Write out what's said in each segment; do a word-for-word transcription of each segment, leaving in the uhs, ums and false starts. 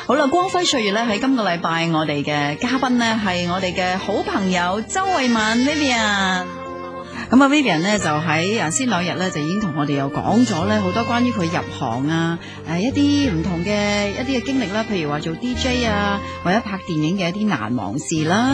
好啦，光輝歲月咧喺今個禮拜我哋嘅嘉賓呢係我哋嘅好朋友周慧敏 Vivian。咁啊 Vivian 呢就喺啊先兩日咧就已經同我哋又講咗咧好多關於佢入行啊誒一啲唔同嘅一啲嘅經歷啦，譬如話做 D J 啊或者拍電影嘅一啲難忘事啦。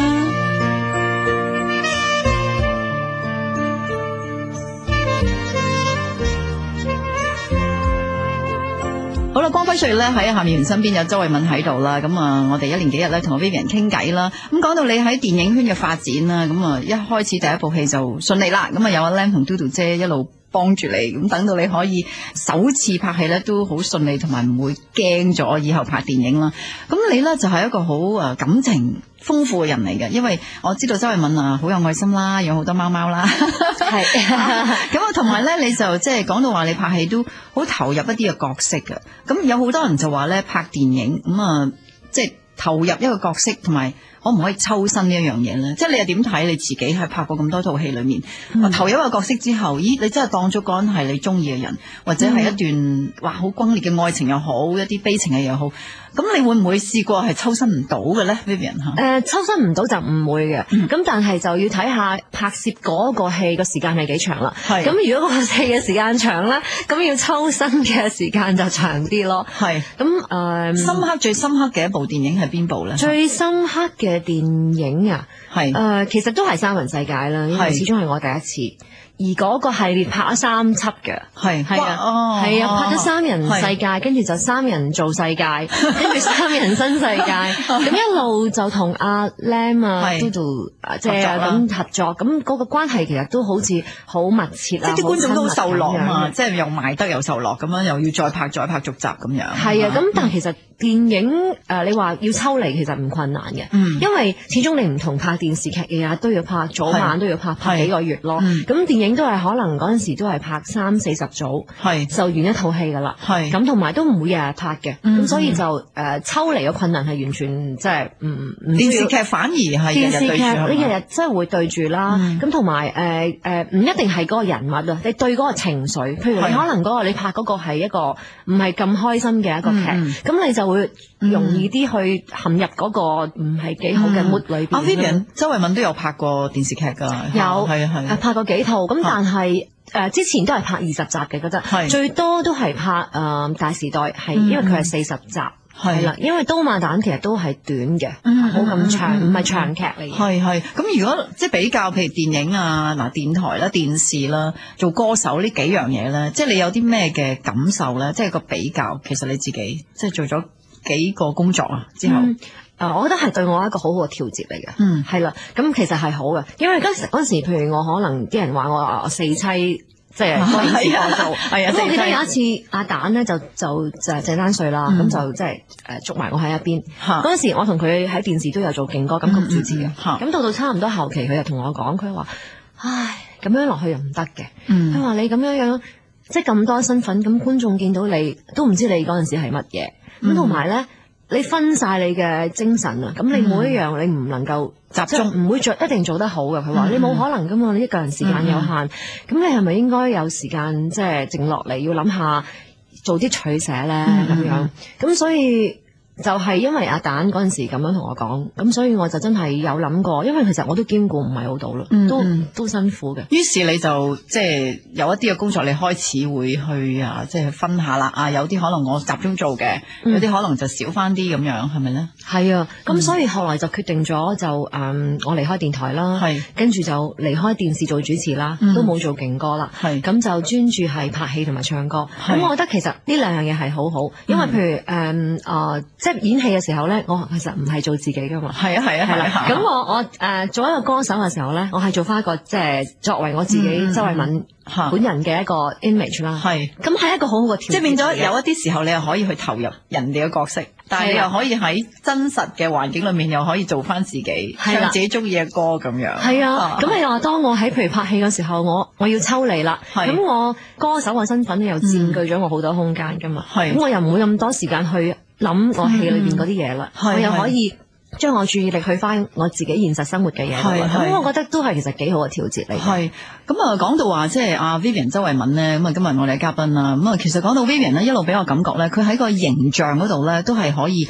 好啦，光輝歲月咧喺夏妙然身邊有周慧敏喺度啦，咁啊我哋一連幾日咧同 Vivian 傾偈啦，咁講到你喺電影圈嘅發展啦，咁啊一開始第一部戲就順利啦，咁啊有阿 Lam 同嘟嘟姐一路幫住你，咁等到你可以首次拍戲咧都好順利，同埋唔會驚咗以後拍電影啦。咁你咧就係一個好誒感情豐富嘅人嚟嘅，因為我知道周慧敏啊好有愛心啦，有好多貓貓啦，係咁啊，同埋咧你就即係講到話你拍戲都好投入一啲嘅角色嘅，咁有好多人就話咧拍電影咁啊，即係投入一個角色同埋可唔可以抽身呢一樣嘢咧？即係你又點睇你自己係拍過咁多套戲裏面，嗯、投入一個角色之後，咦你真係當咗嗰人係你中意嘅人，或者係一段哇好轟烈嘅愛情又好，一啲悲情嘅又好。咁你會唔會試過係抽身唔到嘅咧 Vivian 嚇？誒抽身唔到就唔會嘅，咁、嗯、但係就要睇下拍攝嗰個戲個時間係幾長啦。係咁，如果個戲嘅時間長咧，咁要抽身嘅時間就長啲咯。係咁誒，深刻最深刻嘅一部電影係邊部咧？最深刻嘅電影啊，係誒、呃、其實都係《三人世界》啦，因為始終係我第一次。而嗰個系列拍咗三輯嘅，係係啊，係啊，拍咗三人世界，跟住就三人做世界，跟住三人新世界，咁一路就同阿 Lam 啊、嘟嘟即係咁合作，咁嗰個關係其實都好似好密切啊，即係啲觀眾都好受落啊嘛，即係又賣得又受落咁樣，又要再拍再拍續集咁樣。係啊，咁但係其實電影誒，你話要抽離其實唔困難嘅，因為始終你唔同拍電視劇，日日都要拍，早晚都要拍，拍幾個月咯。咁電影都係可能嗰陣時都係拍三四十組，係就完一套戲噶啦。係咁同埋都唔會日日拍嘅，咁所以就誒抽離嘅困難係完全即係唔唔。電視劇反而係電視劇你日日真係會對住啦。咁同埋誒誒唔一定係嗰個人物啊，你對嗰個情緒，譬如你可能嗰個你拍嗰個係一個唔係咁開心嘅一個劇，咁你就會容易啲去陷入嗰個唔係幾好嘅 mood 裏邊。阿 Vivian 周慧敏都有拍過電視劇㗎，有係啊係拍過幾套咁，但係誒之前都係拍二十集嘅嗰陣，最多都係拍誒大時代係，因為佢係四十集係啦，因為刀馬旦其實都係短嘅，冇咁長，唔係長劇嚟嘅。係係咁，如果即係比較，譬如電影啊、嗱電台啦、電視啦、做歌手呢幾樣嘢咧，即係你有啲咩嘅感受咧？即係個比較，其實你自己即係做咗幾個工作啊之後。嗯誒，我覺得係對我一個好好嘅調節嚟嘅，嗯，係啦，咁其實係好嘅，因為嗰時嗰時，譬如我可能啲人話我我四妻，即係嗰陣時我做，係啊，咁我記得有一次阿蛋咧就就就謝丹瑞啦，咁就即係誒捉埋我喺一邊，嗰陣時我同佢喺電視都有做勁歌金曲主持嘅，咁到到差唔多後期，佢就同我講，佢話，唉，咁樣落去又唔得嘅，佢話你咁樣樣，即係咁多身份，咁觀眾見到你都唔知你嗰陣時係乜嘢，咁同埋咧。你分晒你嘅精神啊，咁你每一樣你唔能夠集中，唔會做一定做得好嘅。佢話你冇可能噶嘛，你一個人時間有限，咁、嗯、你係咪應該有時間即係靜落嚟，要諗下做啲取捨咧咁樣？咁所以。就係因為阿蛋嗰陣時咁樣同我講，咁所以我就真係有諗過，因為其實我都兼顧唔係好到咯，嗯、都都辛苦嘅。於是你就即係有一啲嘅工作，你開始會去啊，即係分下啦。啊，有啲可能我集中做嘅，嗯、有啲可能就少翻啲咁樣，係咪咧？係啊，咁所以後來就決定咗就誒、嗯，我離開電台啦，係跟住就離開電視做主持啦，嗯、都冇做勁歌啦，係咁就專注係拍戲同埋唱歌。咁我覺得其實呢兩樣嘢係好好，因為譬如誒啊。嗯呃即係演戲嘅時候咧，我其實唔係做自己噶嘛。係啊係啊係啦。咁我我誒做一個歌手嘅時候咧，我係做翻一個即係作為我自己周慧敏本人嘅一個 image 啦。係。咁係一個好好嘅調節。即係變咗有一啲時候你又可以去投入人哋嘅角色，但係你又可以喺真實嘅環境裏面又可以做翻自己，唱自己中意嘅歌咁樣。係啊。咁你話當我喺譬如拍戲嘅時候，我我要抽離啦。係。咁我歌手嘅身份又佔據咗我好多空間噶嘛。係。咁我又唔會咁多時間去諗我戲裏邊嗰啲嘢啦，嗯、我又可以將我注意力去翻我自己現實生活嘅嘢，咁我覺得都係其實幾好嘅調節嚟。係咁啊，講到話即係阿 Vivian 周慧敏咧，咁啊今日我哋嘅嘉賓啦，咁啊其實講到 Vivian 咧，一路俾我感覺咧，佢喺個形象嗰度咧都係可以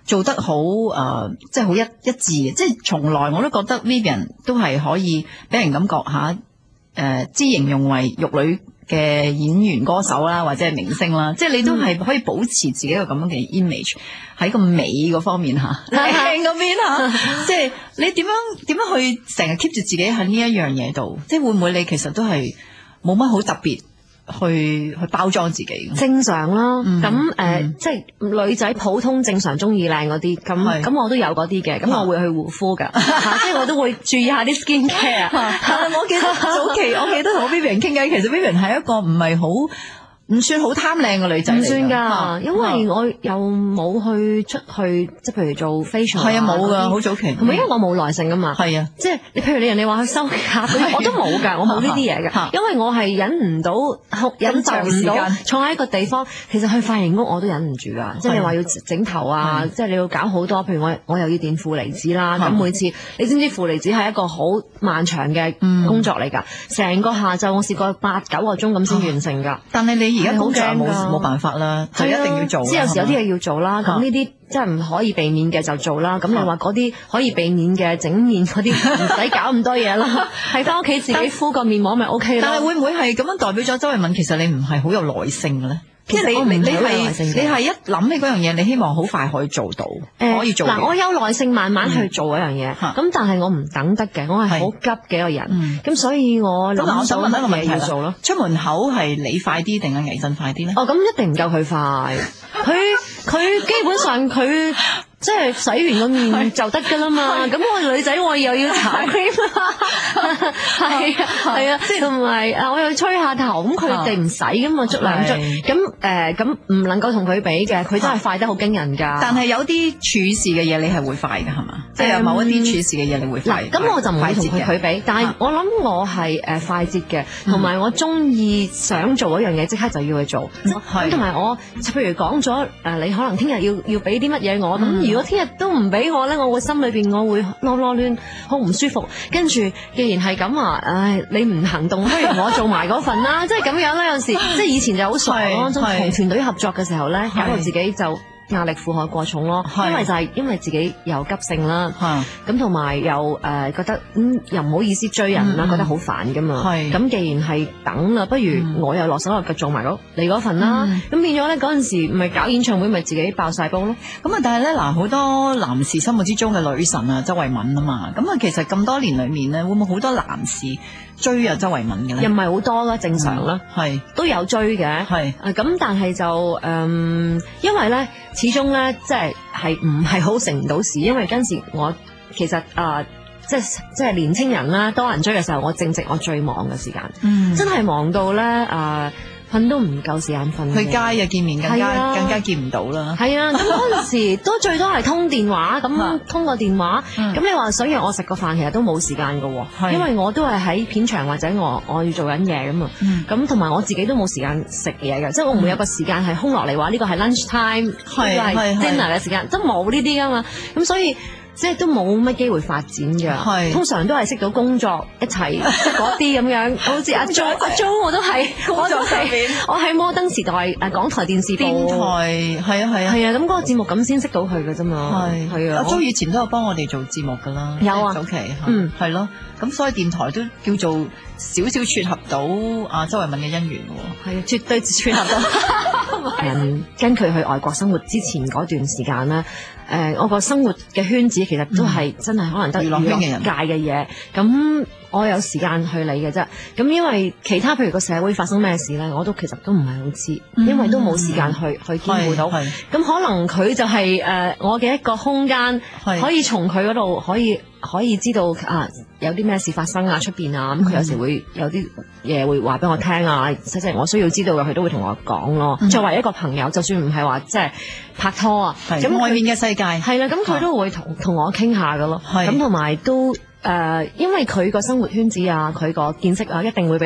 做得好誒、呃，即係好一一致嘅，即係從來我都覺得 Vivian 都係可以俾人感覺下誒，之、呃、形容為玉女嘅演員歌手啦，或者係明星啦，即係你都係可以保持自己個咁樣嘅 image 喺個美嗰方面吓，靚嗰邊吓，即係你點樣點樣去成日 keep 住自己喺呢一樣嘢度，即係會唔會你其實都係冇乜好特別去去包裝自己？ 正常啦，咁誒，即係女仔普通正常中意靚嗰啲，咁咁我都有嗰啲嘅，咁我會去護膚噶，即係我都會注意下啲 skin care。 我記得早期，我記得同 Vivian 傾偈，其實 Vivian 係一個唔係好唔算好貪靚嘅女仔嚟㗎， 唔算㗎，因為我又冇去出去，即係譬如做 facial。 係啊，冇㗎，好早期。 同埋因為我冇耐性㗎嘛。係啊， 即係你譬如你人哋話去修甲嗰啲，我都冇㗎，我冇呢啲嘢㗎，因為我係忍唔到，忍受唔到坐喺一個地方。其實去髮型屋我都忍唔住㗎，即係你話要整頭啊，即係你要搞好多。譬如我我又要電負離子啦，咁每次你知唔知負離子係一個好漫長嘅工作嚟㗎？成個下晝我試過八九個鐘咁先完成㗎。 但係你而家工作冇冇辦法啦，就一定要做。 即係有時有啲嘢要做啦，咁呢啲即係唔可以避免嘅就做啦。咁你話嗰啲可以避免嘅整面嗰啲唔使搞咁多嘢啦，係翻屋企自己敷個面膜咪 OK 啦。 但係會唔會係咁樣代表咗周慧敏其實你唔係好有耐性嘅咧？ 即係你你係你係一諗起嗰樣嘢，你希望好快可以做到，可以做。 嗱，我有耐性慢慢去做嗰樣嘢，咁但係我唔等得嘅，我係好急嘅一個人，咁所以我諗我想問一個問題要做咯。 出門口係你快啲定係倪震快啲咧？ 哦，咁一定唔夠佢快，佢佢基本上佢。即係洗完個面就得㗎啦嘛，咁我女仔我又要搽 cream 啦，係啊係啊，即係同埋啊我又吹下頭，咁佢哋唔使㗎嘛，捽兩捽，咁誒咁唔能夠同佢比嘅，佢真係快得好驚人㗎。 但係有啲處事嘅嘢你係會快㗎係嘛？即係有某一啲處事嘅嘢你會快。 咁我就唔會同佢比，但係我諗我係誒快捷嘅，同埋我中意想做一樣嘢即刻就要去做，咁同埋我譬如講咗誒你可能聽日要要俾啲乜嘢我咁。如果聽日都唔俾我咧，我會心裏邊我會囉囉攣，好唔舒服。跟住既然係咁啊，唉，你唔行動，不如我做埋嗰份啦。即係咁樣咧，有時即係以前就好傻咯，同團隊合作嘅時候咧，搞到自己就壓力負荷過重咯。因為就係因為自己有急性啦，咁同埋又誒覺得嗯又唔好意思追人啦，覺得好煩噶嘛。咁既然係等啦，不如我又落手落腳做埋嗰你嗰份啦。咁變咗咧嗰陣時咪搞演唱會，咪自己爆晒煲咯。咁啊， 但係咧嗱，好多男士心目之中嘅女神啊，周慧敏啊嘛。咁啊，其實咁多年裏面咧，會唔會好多男士追啊周慧敏嘅咧？ 又唔係好多啦，正常啦，係都有追嘅。係咁，但係就誒，因為咧。始終咧，即係係唔係好成唔到事，因為嗰陣時我其實啊、呃，即係即係年青人啦，多人追嘅時候，我正值我最忙嘅時間，嗯、真係忙到咧啊，瞓、呃、都唔夠時間瞓。 去街啊，見面更加、啊、更加見唔到啦。係啊，咁嗰陣時都最多係通電話，咁通個電話，咁、嗯、你話想約我食個飯，其實都冇時間噶，因為我都係喺片場或者我我要做緊嘢咁啊，咁同埋我自己都冇時間食嘢嘅，即係我唔會有個時間係空落嚟話呢個係 lunch time，呢個係 dinner 嘅時間，都冇呢啲噶嘛，咁所以。即係都冇乜機會發展嘅，通常都係識到工作一齊，即係嗰啲咁樣，好似阿 Jo 阿 Jo 我都係工作上面，我喺摩登時代誒港台電視電台係啊係啊係啊，咁嗰個節目咁先識到佢嘅啫嘛，係係啊， 阿 Jo 以前都有幫我哋做節目噶啦， 有啊， 早期嗯係咯，咁所以電台都叫做少少撮合到阿周慧敏嘅姻緣喎， 係啊，絕對撮合到。人跟佢去外國生活之前嗰段時間咧。誒、呃，我個生活嘅圈子其實都係真係可能得娛樂界嘅嘢，咁我有時間去理嘅啫。咁因為其他譬如個社會發生咩事咧，我都其實都唔係好知，嗯、因為都冇時間去去兼顧到。咁可能佢就係、是、誒、呃、我嘅一個空間，可以從佢嗰度可以可以知道啊有啲咩事發生啊出邊啊，咁佢有時會有啲嘢會話俾我聽啊，即係我需要知道嘅，佢都會同我講咯。嗯、作為一個朋友，就算唔係話即係拍拖啊， 咁外面嘅世界係啦，咁佢都會同同我傾下噶咯。咁同埋都誒、呃，因為佢個生活圈子啊，佢個見識啊，一定會比我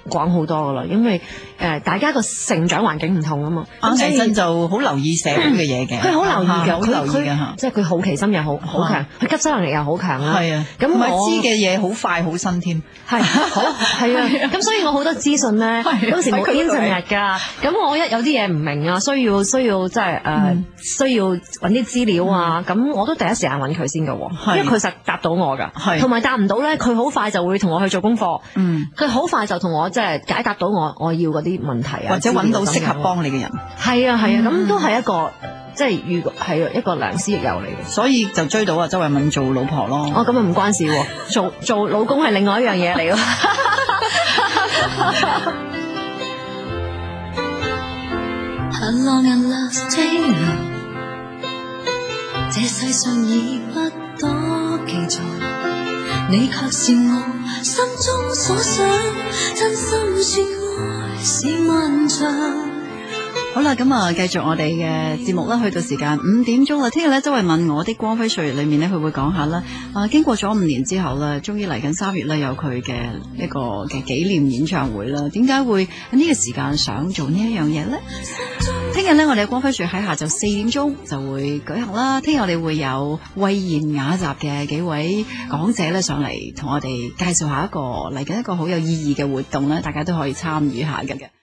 廣好多噶啦，因為誒、呃、大家個成長環境唔同啊嘛。 啱先真就好留意社會嘅嘢嘅， 佢好留意嘅， 好留意嘅嚇，即係佢好奇心又好好強，佢吸收能力又好強啦。 係啊， 咁我知嘅嘢好快好新添。 係好係啊，咁所以我好多資訊咧，當時冇 internet 㗎，咁我一有啲嘢唔明啊，需要需要即係誒需要揾啲資料啊，咁我都第一時間揾佢先㗎喎，因為佢實答到我㗎，同埋答唔到咧，佢好快就會同我去做功課，嗯，佢好快就同我即係解答到我我要嗰啲問題啊， 或者揾到適合幫你嘅人。 係啊係啊，咁都係一個即係如果係一個良師益友嚟嘅， 所以就追到啊周慧敏做老婆咯。 哦，咁啊唔關事喎，做做老公係另外一樣嘢嚟咯。 這世上已不多記載，你卻是我心中所想，真心說愛是漫長。 好啦，咁啊，繼續我哋嘅節目啦，去到時間五點鐘啦。聽日咧，周慧敏我的光輝歲月裏面咧，佢會講下啦。啊，經過咗五年之後咧，終於嚟緊三月咧，有佢嘅一個嘅紀念演唱會啦。點解會喺呢個時間想做呢一樣嘢咧？聽日咧，我哋嘅光輝歲月喺下晝四點鐘就會舉行啦。聽日我哋會有慧妍雅集嘅幾位講者咧上嚟，同我哋介紹下一個嚟緊一個好有意義嘅活動咧，大家都可以參與下嘅。